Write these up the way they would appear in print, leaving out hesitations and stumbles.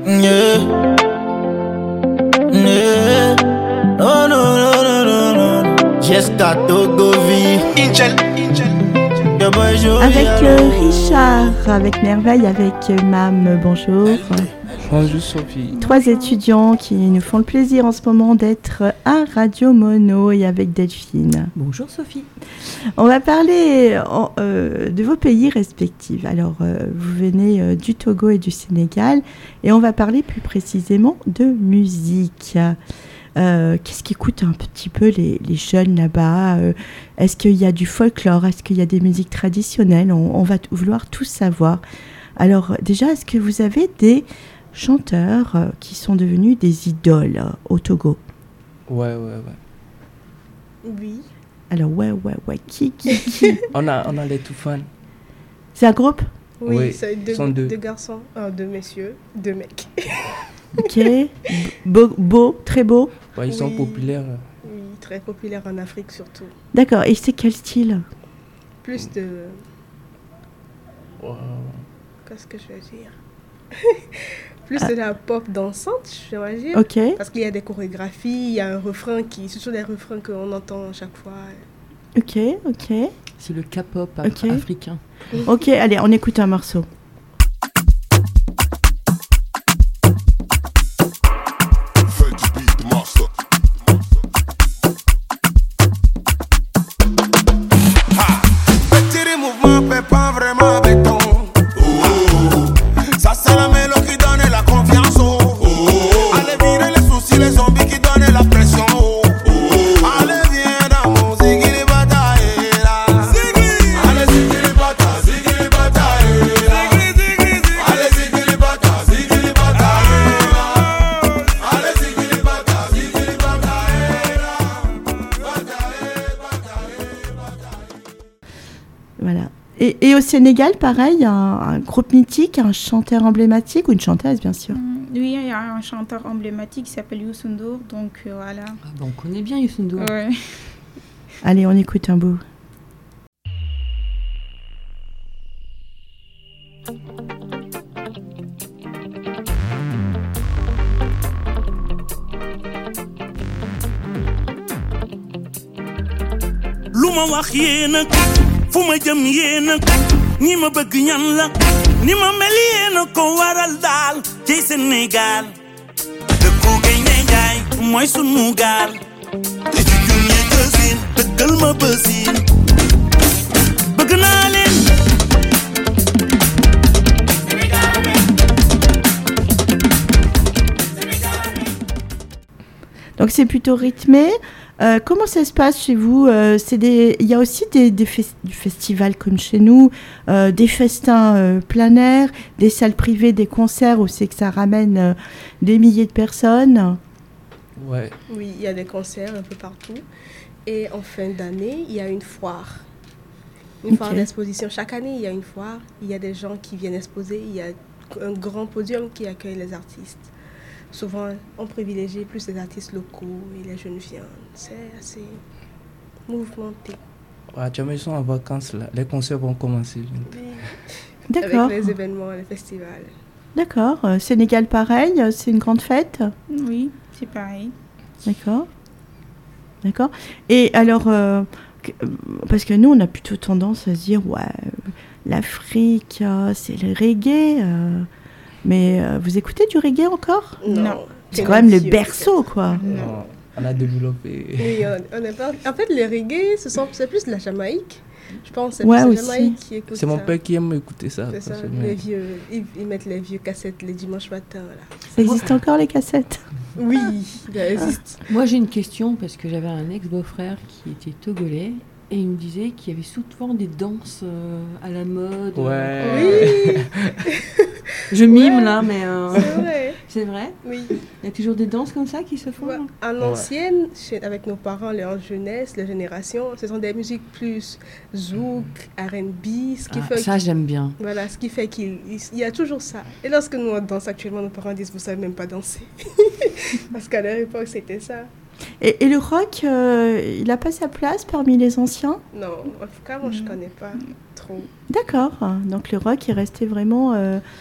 Yeah. Yeah. Oh no no no no no. Jessica Togovi. Angel. Avec Richard, avec Merveille, avec Mam, bonjour. Bonjour Sophie. 3 étudiants qui nous font le plaisir en ce moment d'être à Radio Mono et avec Delphine. Bonjour Sophie. On va parler de vos pays respectifs. Alors, vous venez du Togo et du Sénégal et on va parler plus précisément de musique. Qu'est-ce qu'écoutent un petit peu les jeunes là-bas? Est-ce qu'il y a du folklore? Est-ce qu'il y a des musiques traditionnelles? On va vouloir tout savoir. Alors déjà, est-ce que vous avez des chanteurs qui sont devenus des idoles au Togo? Ouais. Oui. Alors ouais. Qui On a les Toufans. C'est un groupe? Oui, c'est deux garçons, deux messieurs, deux mecs. Ok. Beau, très beau. Ouais, ils sont populaires. Oui, très populaires en Afrique surtout. D'accord. Et c'est quel style? Plus de... Wow. Qu'est-ce que je vais dire? Plus de la pop dansante, je vais dire. Ok. Parce qu'il y a des chorégraphies, il y a un refrain ce sont des refrains qu'on entend chaque fois. Ok. C'est le K-pop africain. Ok, allez, on écoute un morceau. Voilà. Et au Sénégal, pareil, un groupe mythique, un chanteur emblématique ou une chanteuse, bien sûr. Oui, il y a un chanteur emblématique qui s'appelle Youssou N'Dour, donc voilà. Ah ben, on connaît bien Youssou N'Dour. Ouais. Allez, on écoute un bout. Luma wax yéena fu ma jëm yéena ñi ma bëgg ñan la ni ma mel yéena ko waral daal ci Sénégal dëkku Gaynde Njaay mooy sunu gaal te ci junne gësin dëggal ma bësin bëgg naa leen Donc c'est plutôt rythmé. Comment ça se passe chez vous? Il y a aussi du festival comme chez nous, des festins plein air, des salles privées, des concerts où c'est que ça ramène des milliers de personnes. Ouais. Oui, il y a des concerts un peu partout. Et en fin d'année, il y a une foire. Une foire d'exposition. Chaque année, il y a une foire. Il y a des gens qui viennent exposer. Il y a un grand podium qui accueille les artistes. Souvent, on privilégie plus les artistes locaux et les jeunes viennent. C'est assez mouvementé. Ouais, tu vois, ils sont en vacances là. Les concerts vont commencer. Oui. D'accord. Avec les événements, les festivals. D'accord. Sénégal, pareil, c'est une grande fête? Oui, c'est pareil. D'accord. Et alors, parce que nous, on a plutôt tendance à se dire, ouais, l'Afrique, c'est le reggae. Mais vous écoutez du reggae encore? Non. C'est quand même le berceau, quoi. Non. On a développé. Oui, on est pas... En fait, le reggae, c'est plus la Jamaïque. Je pense que c'est ouais, plus la Jamaïque qui écoute ça. C'est mon père qui aime écouter ça. C'est ça, les vieux, ils mettent les vieux cassettes les dimanches matins. Là. Ça existe encore, les cassettes? Oui, ça existe. Moi, j'ai une question, parce que j'avais un ex-beau-frère qui était togolais, et il me disait qu'il y avait souvent des danses à la mode. Ouais. Oui. Je mime là, mais... C'est vrai. C'est vrai? Oui. Il y a toujours des danses comme ça qui se font? Ouais. En ancienne, avec nos parents, leur jeunesse, leur génération, ce sont des musiques plus zouk, R&B, ce qui fait... Ça, j'aime bien. Voilà, ce qui fait qu'il y a toujours ça. Et lorsque nous on danse actuellement, nos parents disent, vous savez même pas danser. Parce qu'à leur époque, c'était ça. Et le rock, il n'a pas sa place parmi les anciens? Non, en tout cas, moi, je ne connais pas trop. D'accord. Donc le rock est resté vraiment...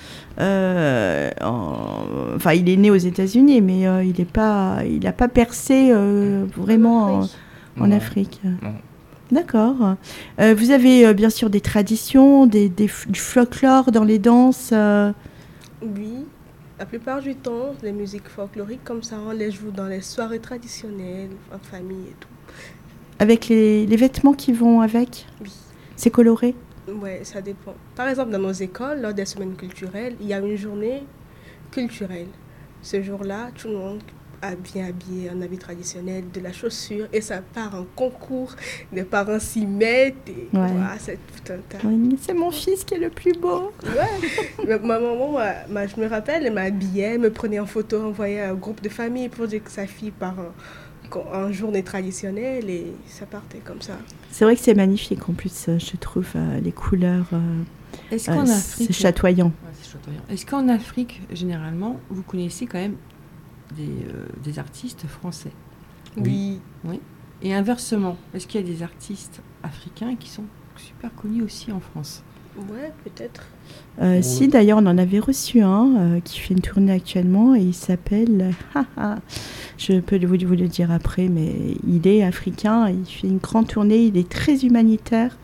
Enfin, il est né aux États-Unis, mais il n'a pas percé vraiment en Afrique. Non. D'accord. Vous avez bien sûr des traditions, du folklore dans les danses. Oui, la plupart du temps, les musiques folkloriques comme ça, on les joue dans les soirées traditionnelles, en famille et tout. Avec les vêtements qui vont avec? Oui. C'est coloré? Oui, ça dépend. Par exemple, dans nos écoles, lors des semaines culturelles, il y a une journée culturelle. Ce jour-là, tout le monde est bien habillé en habit traditionnel, de la chaussure, et ça part en concours. Les parents s'y mettent, et voilà, c'est tout un tas. Oui, c'est mon fils qui est le plus beau. Ouais. Ma maman, je me rappelle, elle m'habillait, me prenait en photo, envoyait à un groupe de famille pour dire que sa fille part en journée traditionnelle, et ça partait comme ça. C'est vrai que c'est magnifique en plus, je trouve, les couleurs. Est-ce qu'en Afrique, c'est chatoyant. Ouais, c'est chatoyant. Est-ce qu'en Afrique, généralement, vous connaissez quand même des artistes français? Oui. Et inversement, est-ce qu'il y a des artistes africains qui sont super connus aussi en France? Ouais, peut-être. Si, d'ailleurs, on en avait reçu un qui fait une tournée actuellement et il s'appelle... je peux vous le dire après, mais il est africain, il fait une grande tournée, il est très humanitaire.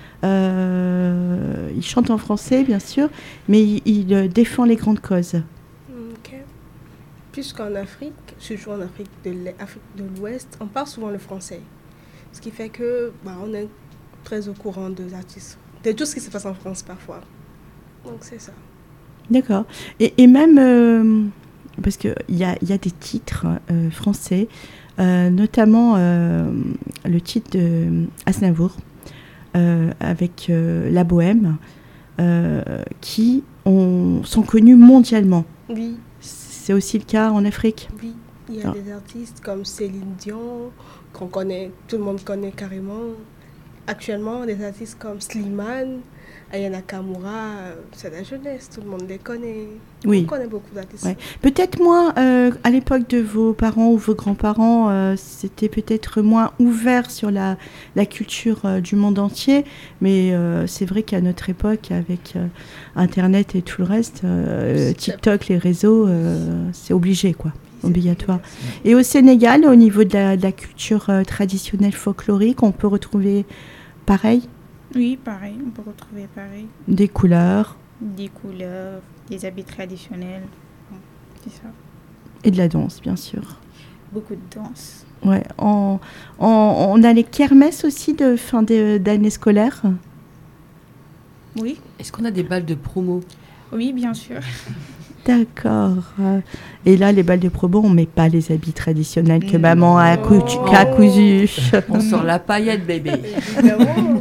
Il chante en français, bien sûr, mais il défend les grandes causes. Ok. Puisqu'en Afrique, surtout en Afrique de l'Ouest, on parle souvent le français. Ce qui fait que on est très au courant des artistes, de tout ce qui se passe en France parfois. Donc c'est ça. D'accord. Et même, parce qu'il y a des titres français, notamment le titre de Aznavour, avec La Bohème, qui sont connus mondialement. Oui. C'est aussi le cas en Afrique? Oui, il y a des artistes comme Céline Dion, qu'on connaît, tout le monde connaît carrément. Actuellement, des artistes comme Slimane, Aya Nakamura, c'est la jeunesse, tout le monde les connaît. Oui. On connaît beaucoup d'artistes. Ouais. Peut-être moins, à l'époque de vos parents ou vos grands-parents, c'était peut-être moins ouvert sur la culture du monde entier, mais c'est vrai qu'à notre époque, avec Internet et tout le reste, TikTok, les réseaux, c'est obligé, quoi. Obligatoire. Et au Sénégal, au niveau de la culture traditionnelle folklorique, on peut retrouver pareil? Oui, pareil, on peut retrouver pareil. Des couleurs, des habits traditionnels, c'est ça. et de la danse, bien sûr. Beaucoup de danse. Ouais, on a les kermesses aussi de fin d'année scolaire. Oui. Est-ce qu'on a des balles de promo? Oui, bien sûr. D'accord. Et là, les balles de promo, on ne met pas les habits traditionnels que maman a cousu. On sort la paillette, bébé. Évidemment.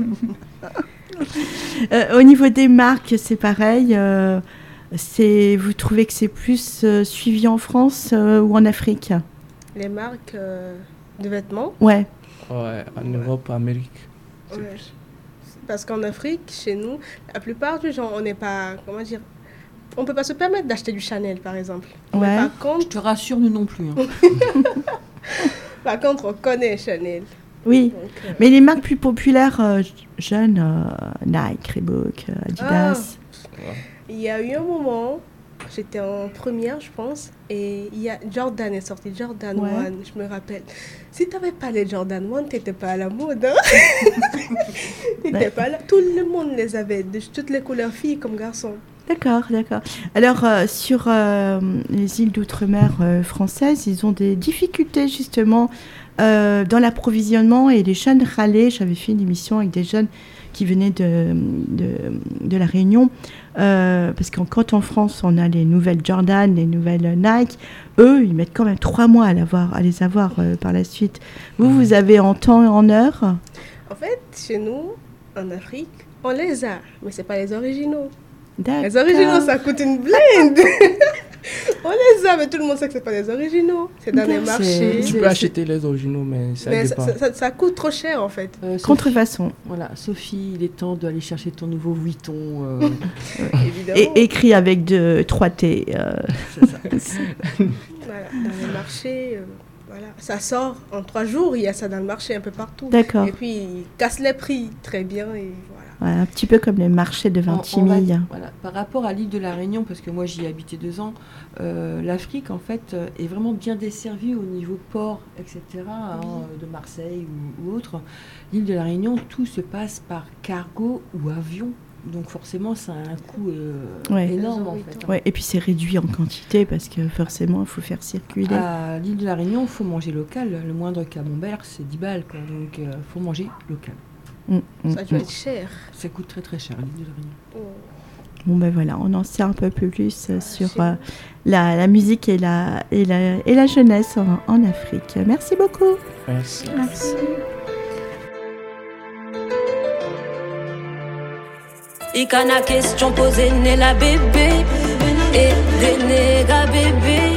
Au niveau des marques, c'est pareil. Vous trouvez que c'est plus suivi en France ou en Afrique? Les marques de vêtements? Ouais. Ouais, en Europe, Amérique. Ouais. Parce qu'en Afrique, chez nous, la plupart du gens, on n'est pas, comment dire, on peut pas se permettre d'acheter du Chanel, par exemple. Ouais. Mais par contre, Je te rassure, nous non plus. par contre, on connaît Chanel. Oui. Donc, Mais les marques plus populaires, jeunes, Nike, Reebok, Adidas. il y a eu un moment, j'étais en première, je pense, et Jordan est sorti, Jordan 1, je me rappelle. Si tu n'avais pas les Jordan 1, tu n'étais pas à la mode. Hein? T'étais pas là. Tout le monde les avait, de toutes les couleurs, filles comme garçons. D'accord. Alors, sur les îles d'outre-mer françaises, ils ont des difficultés justement dans l'approvisionnement et les jeunes râlaient. J'avais fait une émission avec des jeunes qui venaient de La Réunion. Parce que quand en France, on a les nouvelles Jordan, les nouvelles Nike, eux, ils mettent quand même 3 mois à les avoir par la suite. Vous avez en temps et en heure? En fait, chez nous, en Afrique, on les a, mais ce n'est pas les originaux. D'accord. Les originaux, ça coûte une blinde. On les a, mais tout le monde sait que ce n'est pas les originaux. C'est dans les marchés. Tu peux acheter les originaux, mais ça dépend. Ça coûte trop cher, en fait. Contrefaçon. Voilà, Sophie, il est temps d'aller chercher ton nouveau Vuitton. Évidemment. Et écrit avec 3 T. C'est ça. Voilà, dans les marchés, Voilà, ça sort en 3 jours, il y a ça dans le marché un peu partout. D'accord. Et puis, ils cassent les prix très bien et voilà. Ouais, un petit peu comme le marché de Ventimille. Voilà. Par rapport à l'île de la Réunion, parce que moi j'y ai habité 2 ans, l'Afrique en fait est vraiment bien desservie au niveau port, etc., de Marseille ou autre. L'île de la Réunion, tout se passe par cargo ou avion. Donc forcément, ça a un coût énorme en fait. Ouais, et puis c'est réduit en quantité parce que forcément, il faut faire circuler. À l'île de la Réunion, il faut manger local. Le moindre camembert, c'est 10 balles. Quoi. Donc il faut manger local. Ça doit être cher. Ça coûte très très cher, l'île de la Réunion. Bon ben voilà, on en sait un peu plus sur la musique et la jeunesse en Afrique. Merci beaucoup. Merci. Merci. Ikana question posée, né la bébé, et des négas bébé.